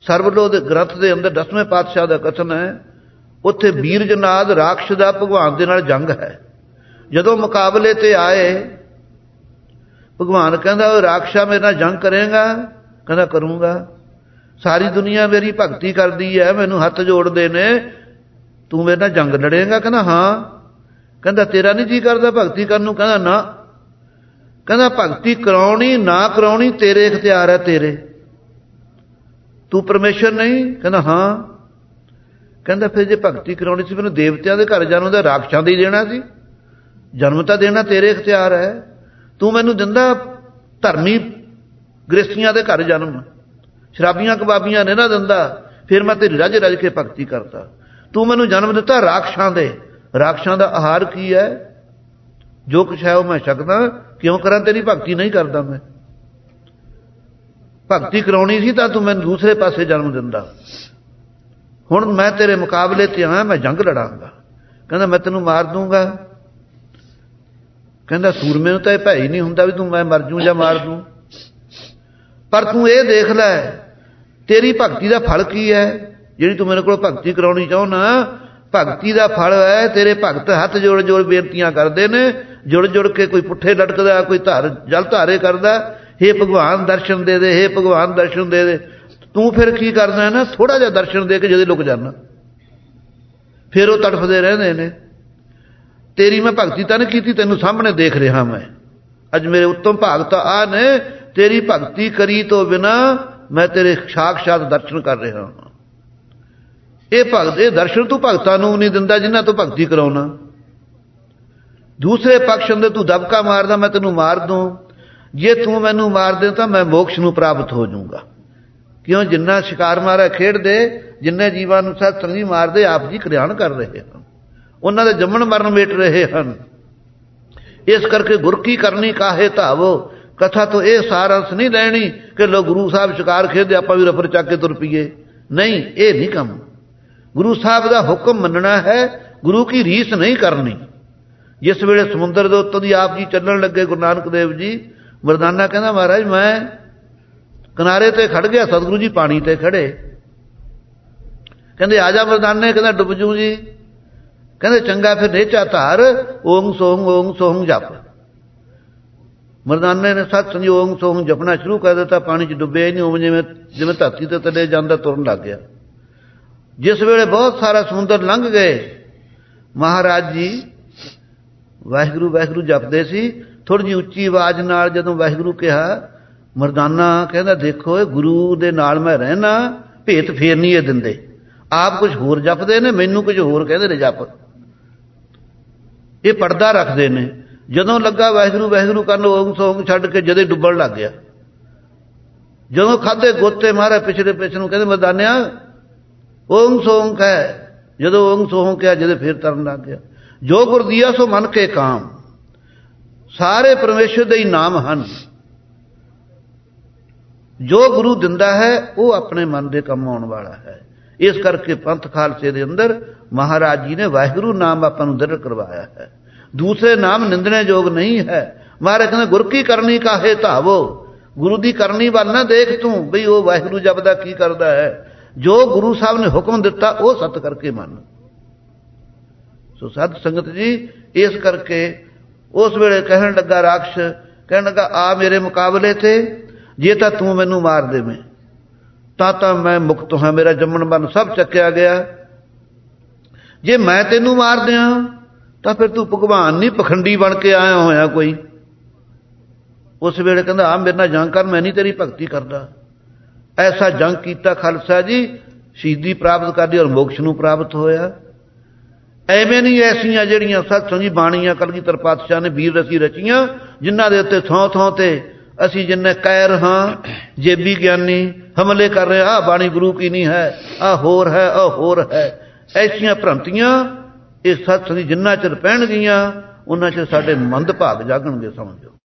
ਸਰਬਲੋਧ ਗ੍ਰੰਥ ਦੇ ਅੰਦਰ 10ਵੇਂ ਪਾਤਸ਼ਾਹ ਦਾ ਕਥਨ ਹੈ, ਉੱਥੇ ਵੀਰ ਜਨਾਦ ਰਾਖਸ਼ ਦਾ ਭਗਵਾਨ ਦੇ ਨਾਲ ਜੰਗ ਹੈ। ਜਦੋਂ ਮੁਕਾਬਲੇ ਤੇ ਆਏ, ਭਗਵਾਨ ਕਹਿੰਦਾ ਉਹ ਰਾਖਸ਼ਾ ਮੇਰੇ ਨਾਲ ਜੰਗ ਕਰੇਗਾ? ਕਹਿੰਦਾ ਕਰੂੰਗਾ। ਸਾਰੀ ਦੁਨੀਆ ਮੇਰੀ ਭਗਤੀ ਕਰਦੀ ਹੈ, ਮੈਨੂੰ ਹੱਥ ਜੋੜਦੇ ਨੇ, ਤੂੰ ਮੇਰੇ ਨਾਲ ਜੰਗ ਲੜੇਗਾ? ਕਹਿੰਦਾ ਹਾਂ। ਕਹਿੰਦਾ ਤੇਰਾ ਨਹੀਂ ਜੀ ਕਰਦਾ ਭਗਤੀ ਕਰਨ ਨੂੰ? ਕਹਿੰਦਾ ਨਾ। ਕਹਿੰਦਾ ਭਗਤੀ ਕਰਾਉਣੀ ਨਾ ਕਰਾਉਣੀ ਤੇਰੇ ਇਖਤਿਆਰ ਹੈ, ਤੇਰੇ, ਤੂੰ ਪਰਮੇਸ਼ਰ ਨਹੀਂ? ਕਹਿੰਦਾ ਹਾਂ। ਕਹਿੰਦਾ ਫਿਰ ਜੇ ਭਗਤੀ ਕਰਾਉਣੀ ਸੀ ਮੈਨੂੰ ਦੇਵਤਿਆਂ ਦੇ ਘਰ ਜਨਮ ਦਾ ਰਾਖਸ਼ਾਂ ਦੇ ਹੀ ਦੇਣਾ ਸੀ, ਜਨਮ ਤਾਂ ਦੇਣਾ ਤੇਰੇ ਇਖਤਿਆਰ ਹੈ। ਤੂੰ ਮੈਨੂੰ ਦਿੰਦਾ ਧਰਮੀ ਗ੍ਰਸਤੀਆਂ ਦੇ ਘਰ ਜਨਮ, ਸ਼ਰਾਬੀਆਂ ਕਬਾਬੀਆਂ ਨੇ ਨਾ ਦਿੰਦਾ, ਫਿਰ ਮੈਂ ਤੇਰੀ ਰਜ ਰਜ ਕੇ ਭਗਤੀ ਕਰਦਾ। ਤੂੰ ਮੈਨੂੰ ਜਨਮ ਦਿੱਤਾ ਰਾਖਸ਼ਾਂ ਦੇ, ਰਾਖਸ਼ਾਂ ਦਾ ਆਹਾਰ ਕੀ ਹੈ? ਜੋ ਕੁਛ ਹੈ ਉਹ ਮੈਂ ਛਕਦਾ, ਕਿਉਂ ਕਰਾਂ ਤੇਰੀ ਭਗਤੀ? ਨਹੀਂ ਕਰਦਾ ਮੈਂ। ਭਗਤੀ ਕਰਾਉਣੀ ਸੀ ਤਾਂ ਤੂੰ ਮੈਨੂੰ ਦੂਸਰੇ ਪਾਸੇ ਜਨਮ ਦਿੰਦਾ। ਹੁਣ ਮੈਂ ਤੇਰੇ ਮੁਕਾਬਲੇ ਤੇ ਆਇਆ, ਮੈਂ ਜੰਗ ਲੜਾਂਗਾ। ਕਹਿੰਦਾ ਮੈਂ ਤੈਨੂੰ ਮਾਰ ਦੂੰਗਾ। ਕਹਿੰਦਾ ਸੂਰਮੇ ਨੂੰ ਤਾਂ ਇਹ ਭੈ ਹੀ ਨਹੀਂ ਹੁੰਦਾ ਵੀ ਤੂੰ ਮੈਂ ਮਰ ਜੂ ਜਾਂ ਮਾਰ ਦੂੰ, ਪਰ ਤੂੰ ਇਹ ਦੇਖ ਲੈ ਤੇਰੀ ਭਗਤੀ ਦਾ ਫਲ ਕੀ ਹੈ, ਜਿਹੜੀ ਤੂੰ ਮੇਰੇ ਕੋਲ ਭਗਤੀ ਕਰਾਉਣੀ ਚਾਹੁੰਦਾ। ਭਗਤੀ ਦਾ ਫਲ ਹੈ ਤੇਰੇ ਭਗਤ ਹੱਥ ਜੋੜ ਜੋੜ ਬੇਨਤੀਆਂ ਕਰਦੇ ਨੇ, ਜੁੜ ਜੁੜ ਕੇ ਕੋਈ ਪੁੱਠੇ ਲਟਕਦਾ, ਕੋਈ ਜਲ ਧਾਰੇ ਕਰਦਾ, ਹੇ ਭਗਵਾਨ ਦਰਸ਼ਨ ਦੇ ਦੇ, ਹੇ ਭਗਵਾਨ ਦਰਸ਼ਨ ਦੇ ਦੇ। ਤੂੰ ਫਿਰ ਕੀ ਕਰਦਾ ਨਾ, ਥੋੜਾ ਜਿਹਾ ਦਰਸ਼ਨ ਦੇ ਕੇ ਜਦੇ ਲੁਕ ਜਾਣਾ, ਫਿਰ ਉਹ ਤੜਫਦੇ ਰਹਿੰਦੇ ਨੇ। ਤੇਰੀ ਮੈਂ ਭਗਤੀ ਤਾਂ ਨਹੀਂ ਕੀਤੀ, ਤੈਨੂੰ ਸਾਹਮਣੇ ਦੇਖ ਰਿਹਾ ਮੈਂ, ਅੱਜ ਮੇਰੇ ਉੱਤਮ ਭਗਤ ਆ ਨੇ, ਤੇਰੀ ਭਗਤੀ ਕਰੀ ਤੋਂ ਬਿਨਾ ਮੈਂ ਤੇਰੇ ਸਾਖਸ਼ਾਤ ਦਰਸ਼ਨ ਕਰ ਰਿਹਾ ਹਾਂ। ਇਹ ਭਗਤ, ਇਹ ਦਰਸ਼ਨ ਤੂੰ ਭਗਤਾਂ ਨੂੰ ਨਹੀਂ ਦਿੰਦਾ ਜਿਨ੍ਹਾਂ ਤੋਂ ਭਗਤੀ ਕਰਾਉਣਾ। ਦੂਸਰੇ ਪਕਸ਼ ਅੰਦਰ ਤੂੰ ਦਬਕਾ ਮਾਰਦਾ, ਮੈਂ ਤੈਨੂੰ ਮਾਰ ਦੂੰ। ਜੇ ਤੂੰ ਮੈਨੂੰ ਮਾਰ ਦੇ ਤਾਂ ਮੈਂ ਮੋਕਸ਼ ਨੂੰ ਪ੍ਰਾਪਤ ਹੋ ਜਾਊਂਗਾ। ਕਿਉਂ? ਜਿੰਨਾ ਸ਼ਿਕਾਰ ਮਾਰਾ ਖੇਡਦੇ, ਜਿੰਨੇ ਜੀਵਾਂ ਨੂੰ ਸਤ ਸੰਗੀ ਮਾਰਦੇ, ਆਪ ਜੀ ਕਲਿਆਣ ਕਰ ਰਹੇ ਹਨ, ਉਹਨਾਂ ਦੇ ਜੰਮਣ ਮਰਨ ਮੇਟ ਰਹੇ ਹਨ। ਇਸ ਕਰਕੇ ਗੁਰ ਕੀ ਕਰਨੀ ਕਾਹੇ ਧਾਵੋ, ਕਥਾ ਤੋਂ ਇਹ ਸਾਰ ਅੰਸ ਨਹੀਂ ਲੈਣੀ ਕਿ ਲੋ ਗੁਰੂ ਸਾਹਿਬ ਸ਼ਿਕਾਰ ਖੇਡਦੇ ਆਪਾਂ ਵੀ ਰਫਰ ਚੱਕ ਕੇ ਤੁਰ ਪਈਏ। ਨਹੀਂ, ਇਹ ਨਹੀਂ ਕੰਮ। ਗੁਰੂ ਸਾਹਿਬ ਦਾ ਹੁਕਮ ਮੰਨਣਾ ਹੈ, ਗੁਰੂ ਕੀ ਰੀਸ ਨਹੀਂ ਕਰਨੀ। ਜਿਸ ਵੇਲੇ ਸਮੁੰਦਰ ਦੇ ਉੱਤੋਂ ਦੀ ਆਪ ਜੀ ਚੱਲਣ ਲੱਗੇ, ਗੁਰੂ ਨਾਨਕ ਦੇਵ ਜੀ, ਮਰਦਾਨਾ ਕਹਿੰਦਾ ਮਹਾਰਾਜ ਮੈਂ ਕਿਨਾਰੇ ਤੇ ਖੜ ਗਿਆ, ਸਤਿਗੁਰੂ ਜੀ ਪਾਣੀ ਤੇ ਖੜੇ। ਕਹਿੰਦੇ ਆ ਜਾ ਮਰਦਾਨੇ, ਕਹਿੰਦਾ ਡੁੱਬ ਜੂ ਜੀ। ਕਹਿੰਦੇ ਚੰਗਾ ਫਿਰ ਨੇਚਾ ਧਾਰ, ਓਮ ਸੋਹੰ ਜਪ। ਮਰਦਾਨੇ ਨੇ ਸਤ ਸੰਜੀ ਓਮ ਸੋਹੰ ਜਪਣਾ ਸ਼ੁਰੂ ਕਰ ਦਿੱਤਾ, ਪਾਣੀ 'ਚ ਡੁੱਬਿਆ ਹੀ ਨਹੀਂ, ਉਵੇਂ ਜਿਵੇਂ ਧਰਤੀ ਤੇ ਥੱਲੇ ਜਾਂਦਾ ਤੁਰਨ ਲੱਗ ਗਿਆ। ਜਿਸ ਵੇਲੇ ਬਹੁਤ ਸਾਰਾ ਸਮੁੰਦਰ ਲੰਘ ਗਏ, ਮਹਾਰਾਜ ਜੀ ਵਾਹਿਗੁਰੂ ਵਾਹਿਗੁਰੂ ਜਪਦੇ ਸੀ। ਥੋੜੀ ਜਿਹੀ ਉੱਚੀ ਆਵਾਜ਼ ਨਾਲ ਜਦੋਂ ਵਾਹਿਗੁਰੂ ਕਿਹਾ, ਮਰਦਾਨਾ ਕਹਿੰਦਾ ਦੇਖੋ ਇਹ ਗੁਰੂ ਦੇ ਨਾਲ ਮੈਂ ਰਹਿਣਾ, ਭੇਤ ਫੇਰ ਨਹੀਂ ਇਹ ਦਿੰਦੇ, ਆਪ ਕੁਝ ਹੋਰ ਜਪਦੇ ਨੇ, ਮੈਨੂੰ ਕੁਝ ਹੋਰ ਕਹਿੰਦੇ ਨੇ ਜਪ, ਇਹ ਪਰਦਾ ਰੱਖਦੇ ਨੇ। ਜਦੋਂ ਲੱਗਾ ਵਾਹਿਗੁਰੂ ਵਾਹਿਗੁਰੂ ਕਰਨ, ਓਮ ਸੋਹੰ ਛੱਡ ਕੇ ਜਦੇ ਡੁੱਬਣ ਲੱਗ ਗਿਆ। ਜਦੋਂ ਖਾਧੇ ਗੋਤੇ ਮਾਰੇ ਪਿਛਲੇ ਪਿਛ ਨੂੰ, ਕਹਿੰਦੇ ਮਰਦਾਨਿਆ ਓਮ ਸੋਹੰ ਹੈ। ਜਦੋਂ ਓਮ ਸੋਹੰ ਕਿਹਾ, ਜਦੇ ਫੇਰ ਤਰਨ ਲੱਗ ਗਿਆ। ਜੋ ਗੁਰ ਦੀਆ ਸੋ ਮਨ ਕੇ ਕਾਮ, ਸਾਰੇ ਪਰਮੇਸ਼ਰ ਦੇ ਹੀ ਨਾਮ ਹਨ। ਜੋ ਗੁਰੂ ਦਿੰਦਾ ਹੈ ਉਹ ਆਪਣੇ ਮਨ ਦੇ ਕੰਮ ਆਉਣ ਵਾਲਾ ਹੈ। ਇਸ ਕਰਕੇ ਪੰਥ ਖਾਲਸੇ ਦੇ ਅੰਦਰ ਮਹਾਰਾਜ ਜੀ ਨੇ ਵਾਹਿਗੁਰੂ ਨਾਮ ਆਪਾਂ ਨੂੰ ਦ੍ਰਿੜ ਕਰਵਾਇਆ ਹੈ, ਦੂਸਰੇ ਨਾਮ ਨਿੰਦਣੇ ਯੋਗ ਨਹੀਂ ਹੈ। ਮਹਾਰਾਜ ਕਹਿੰਦੇ ਗੁਰ ਕੀ ਕਰਨੀ ਕਾਹੇ ਧਾਵੋ, ਗੁਰੂ ਦੀ ਕਰਨੀ ਵੱਲ ਨਾ ਦੇਖ ਤੂੰ ਬਈ ਉਹ ਵਾਹਿਗੁਰੂ ਜਪਦਾ ਕੀ ਕਰਦਾ ਹੈ, ਜੋ ਗੁਰੂ ਸਾਹਿਬ ਨੇ ਹੁਕਮ ਦਿੱਤਾ ਉਹ ਸਤ ਕਰਕੇ ਮੰਨ। ਸੋ ਸਾਧ ਸੰਗਤ ਜੀ, ਇਸ ਕਰਕੇ ਉਸ ਵੇਲੇ ਕਹਿਣ ਲੱਗਾ ਰਾਖਸ਼, ਕਹਿਣ ਲੱਗਾ ਆ ਮੇਰੇ ਮੁਕਾਬਲੇ ਤੇ, ਜੇ ਤਾਂ ਤੂੰ ਮੈਨੂੰ ਮਾਰ ਦੇਵੇਂ ਤਾਂ ਮੈਂ ਮੁਕਤ ਹਾਂ, ਮੇਰਾ ਜੰਮਣ ਮਰਨ ਸਭ ਚੱਕਿਆ ਗਿਆ। ਜੇ ਮੈਂ ਤੈਨੂੰ ਮਾਰ ਦਿਆਂ ਤਾਂ ਫਿਰ ਤੂੰ ਭਗਵਾਨ ਨਹੀਂ, ਪਖੰਡੀ ਬਣ ਕੇ ਆਇਆ ਹੋਇਆ ਕੋਈ। ਉਸ ਵੇਲੇ ਕਹਿੰਦਾ ਆ ਮੇਰੇ ਨਾਲ ਜੰਗ ਕਰ, ਮੈਂ ਨਹੀਂ ਤੇਰੀ ਭਗਤੀ ਕਰਦਾ। ਐਸਾ ਜੰਗ ਕੀਤਾ ਖਾਲਸਾ ਜੀ, ਸ਼ਹੀਦੀ ਪ੍ਰਾਪਤ ਕਰਦੀ ਔਰ ਮੋਕਸ਼ ਨੂੰ ਪ੍ਰਾਪਤ ਹੋਇਆ। ਐਵੇਂ ਨਹੀਂ ਐਸੀਆਂ ਜਿਹੜੀਆਂ ਸਤਸੰਗ ਜੀ ਬਾਣੀਆਂ ਕਲਗੀਧਰ ਪਾਤਸ਼ਾਹ ਨੇ ਵੀਰ ਰਸੀ ਰਚੀਆਂ, ਜਿਨ੍ਹਾਂ ਦੇ ਉੱਤੇ ਥਾਂ ਥਾਂ ਤੇ ਅਸੀਂ ਜਿੰਨੇ ਕਹਿ ਹਾਂ ਜੇਬੀ ਗਿਆਨੀ ਹਮਲੇ ਕਰ ਰਹੇ, ਆਹ ਬਾਣੀ ਗੁਰੂ ਕੀ ਨਹੀਂ ਹੈ, ਆਹ ਹੋਰ ਹੈ, ਆਹ ਹੋਰ ਹੈ। ਐਸੀਆਂ ਭ੍ਰਾਂਤੀਆਂ ਇਹ ਸਤਸੰਗ ਜਿੰਨਾ ਚਿਰ ਪੈਣਗੀਆਂ ਉਹਨਾਂ ਚਿਰ ਸਾਡੇ ਮੰਦ ਭਾਗ ਜਾਗਣਗੇ, ਸਮਝੋ।